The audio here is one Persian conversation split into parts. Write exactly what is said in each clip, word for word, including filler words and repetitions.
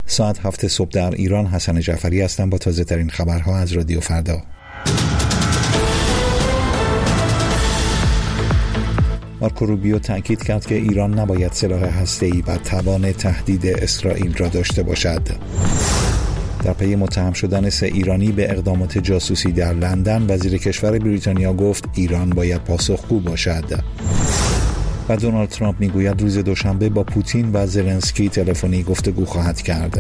ساعت هفت صبح در ایران. حسن جعفری هستم با تازه ترین خبرها از رادیو فردا. مارکو روبیو تأکید کرد که ایران نباید سلاح هسته‌ای و توان تهدید اسرائیل را داشته باشد. در پی متهم شدن سه ایرانی به اقدامات جاسوسی در لندن، وزیر کشور بریتانیا گفت ایران باید پاسخگو باشد. و دونالد ترامپ میگوید روز دوشنبه با پوتین و زلنسکی تلفنی گفتگو خواهد کرد.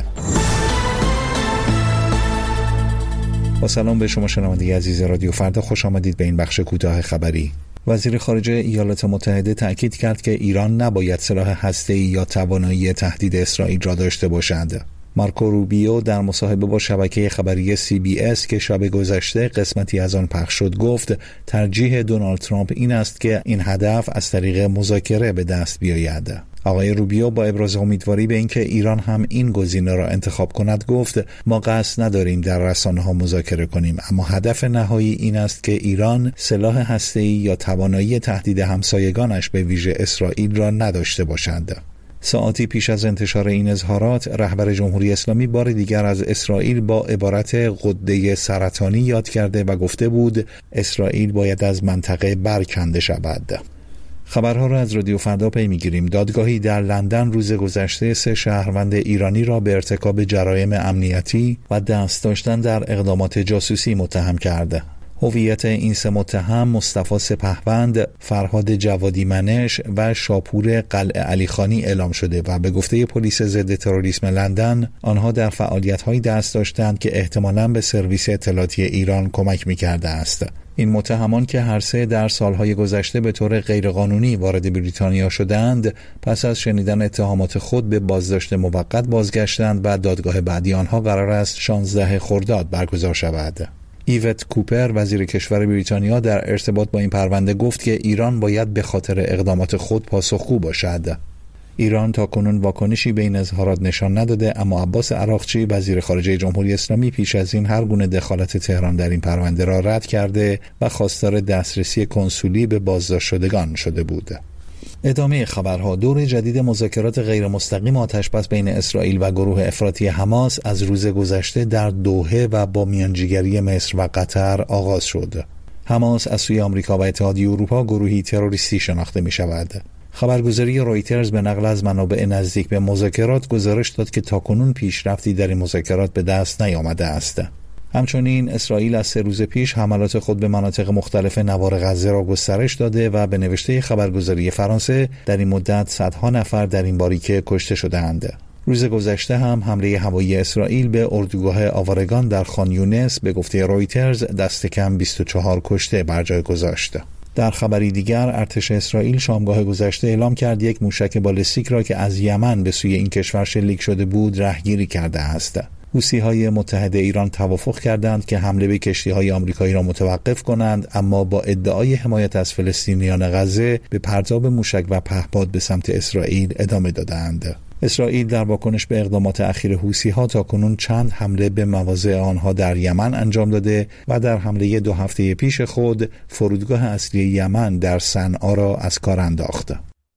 با سلام به شما شنونده عزیز رادیو فردا، خوش آمدید به این بخش کوتاه خبری. وزیر خارجه ایالات متحده تأکید کرد که ایران نباید سلاح هسته‌ای یا توانایی تهدید اسرائیل را داشته باشد. مارکو روبیو در مصاحبه با شبکه خبری سی بی اس که شب گذشته قسمتی از آن پخش شد گفت ترجیح دونالد ترامپ این است که این هدف از طریق مذاکره به دست بیاید. آقای روبیو با ابراز امیدواری به اینکه ایران هم این گزینه را انتخاب کند گفت ما قصد نداریم در رسانه‌ها مذاکره کنیم، اما هدف نهایی این است که ایران سلاح هسته‌ای یا توانایی تهدید همسایگانش به ویژه اسرائیل را نداشته باشد. ساعتی پیش از انتشار این اظهارات، رهبر جمهوری اسلامی بار دیگر از اسرائیل با عبارت غده سرطانی یاد کرده و گفته بود اسرائیل باید از منطقه برکنده شود. خبرها را از رادیو فردا پی می‌گیریم. دادگاهی در لندن روز گذشته سه شهروند ایرانی را به ارتکاب جرایم امنیتی و دست داشتن در اقدامات جاسوسی متهم کرده. هویت این سه متهم مصطفی سپهبند، فرهاد جوادی منش و شاپور قلعه علیخانی اعلام شده و به گفته پلیس ضد تروریسم لندن آنها در فعالیت‌هایی دست داشتند که احتمالاً به سرویس اطلاعاتی ایران کمک می‌کرده است. این متهمان که هر سه در سالهای گذشته به طور غیرقانونی وارد بریتانیا شدند، پس از شنیدن اتهامات خود به بازداشت موقت بازگشتند و دادگاه بعدی آنها قرار است شانزده خرداد برگزار شود. ایوت کوپر، وزیر کشور بریتانیا، در ارتباط با این پرونده گفت که ایران باید به خاطر اقدامات خود پاسخگو باشد. ایران تاکنون واکنشی به این اظهارات نشان نداده، اما عباس عراقچی، وزیر خارجه جمهوری اسلامی، پیش از این هر گونه دخالت تهران در این پرونده را رد کرده و خواستار دسترسی کنسولی به بازداشت شدگان شده بود. ادامه خبرها. دور جدید مذاکرات غیر مستقیم آتشبس بین اسرائیل و گروه افراطی حماس از روز گذشته در دوحه و با میانجیگری مصر و قطر آغاز شد. حماس از سوی آمریکا و اتحادیه اروپا گروهی تروریستی شناخته می شود. خبرگزاری رویترز به نقل از منابع نزدیک به مذاکرات گزارش داد که تاکنون پیشرفتی در این مذاکرات به دست نیامده است. همچنین اسرائیل از سه روز پیش حملات خود به مناطق مختلف نوار غزه را گسترش داده و به نوشته خبرگزاری فرانسه در این مدت صدها نفر در این باریکه کشته شده‌اند. روز گذشته هم حمله هوایی اسرائیل به اردوگاه آوارگان در خان یونس به گفته رویترز دست کم بیست و چهار کشته بر جای گذاشت. در خبری دیگر، ارتش اسرائیل شامگاه گذشته اعلام کرد یک موشک بالستیک را که از یمن به سوی این کشور شلیک شده بود رهگیری کرده است. حوثی‌های متحد ایران توافق کردند که حمله به کشتی‌های آمریکایی را متوقف کنند، اما با ادعای حمایت از فلسطینیان غزه به پرتاب موشک و پهپاد به سمت اسرائیل ادامه دادند. اسرائیل در واکنش به اقدامات اخیر حوثی‌ها تاکنون چند حمله به مواضع آنها در یمن انجام داده و در حمله دو هفته پیش خود فرودگاه اصلی یمن در صنعا را از کار انداخت.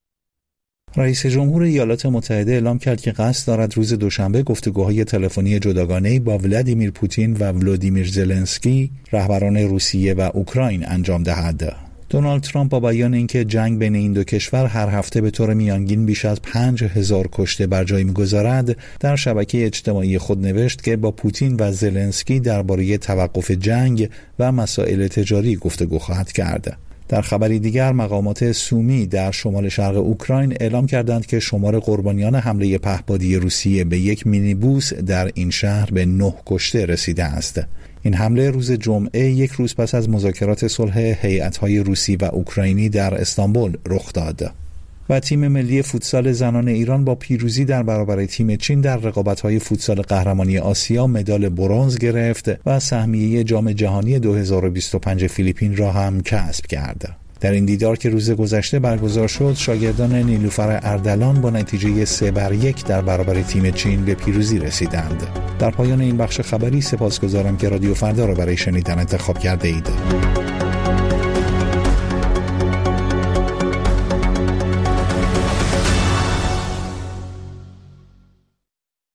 رئیس جمهور ایالات متحده اعلام کرد که قصد دارد روز دوشنبه گفتگوهای تلفنی جداگانه‌ای با ولادیمیر پوتین و ولودیمیر زلنسکی، رهبران روسیه و اوکراین انجام دهد. دونالد ترامپ با بیان اینکه جنگ بین این دو کشور هر هفته به طور میانگین بیش از پنج هزار کشته بر جای می‌گذارد، در شبکه اجتماعی خود نوشت که با پوتین و زلنسکی درباره توقف جنگ و مسائل تجاری گفتگو خواهد کرد. در خبری دیگر، مقامات سومی در شمال شرق اوکراین اعلام کردند که شمار قربانیان حمله پهپادی روسیه به یک مینیبوس در این شهر به نه کشته رسیده است. این حمله روز جمعه، یک روز پس از مذاکرات صلح هیئت‌های روسی و اوکراینی در استانبول رخ داد. و تیم ملی فوتسال زنان ایران با پیروزی در برابر تیم چین در رقابت‌های فوتسال قهرمانی آسیا مدال برنز گرفت و سهمیه جام جهانی دو هزار و بیست و پنج فیلیپین را هم کسب کرد. در این دیدار که روز گذشته برگزار شد، شاگردان نیلوفر اردلان با نتیجه سه بر یک در برابر تیم چین به پیروزی رسیدند. در پایان این بخش خبری سپاسگزارم که رادیو فردا را برای شنیدن انتخاب کرده اید.